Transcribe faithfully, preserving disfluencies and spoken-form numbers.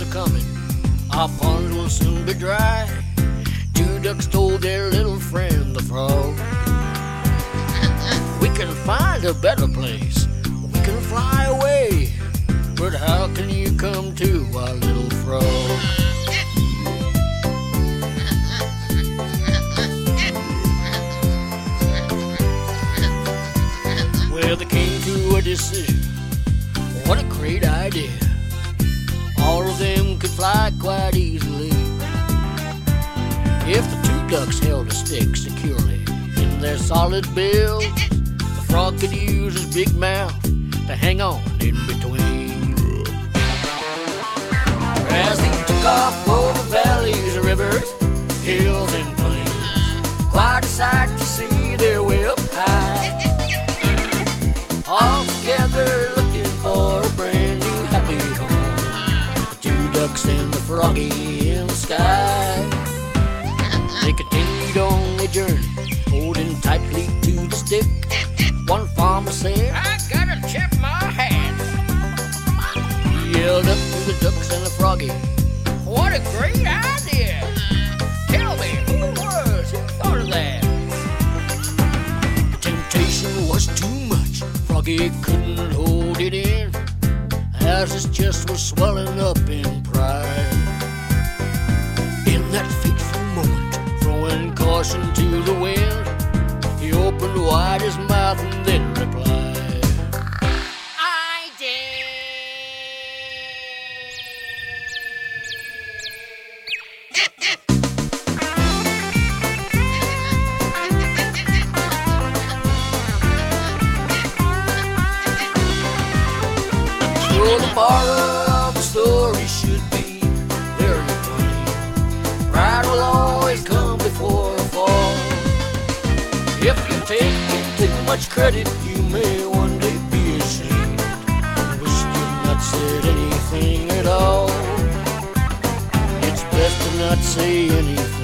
are coming, our ponds will soon be dry. Two ducks told their little friend the frog, we can find a better place, we can fly away, but how can you come to our little frog? Well, they came to a decision. What a great idea. All of them could fly quite easily if the two ducks held a stick securely in their solid bills. The frog could use his big mouth to hang on in between. As they took off over valleys, rivers, hills, and plains, quite a sight to see their way up high. All together looking for a brand new happy home, the two ducks and the froggy in the sky. They continued on their journey, holding tightly to the stick. One farmer said, I gotta check my hat. He yelled up to the ducks and the froggy, what a great idea. Tell me, who it was? Who thought of that? The temptation was too much. Froggy couldn't hold it in, as his chest was swelling up in pride. In that fateful moment, throwing caution to the wind, he opened wide his mouth and then replied, I did. So the moral of the story should be very plain. Pride will always come before a fall. If you take too much credit, you may one day be ashamed and wish you'd not said anything at all. It's best to not say anything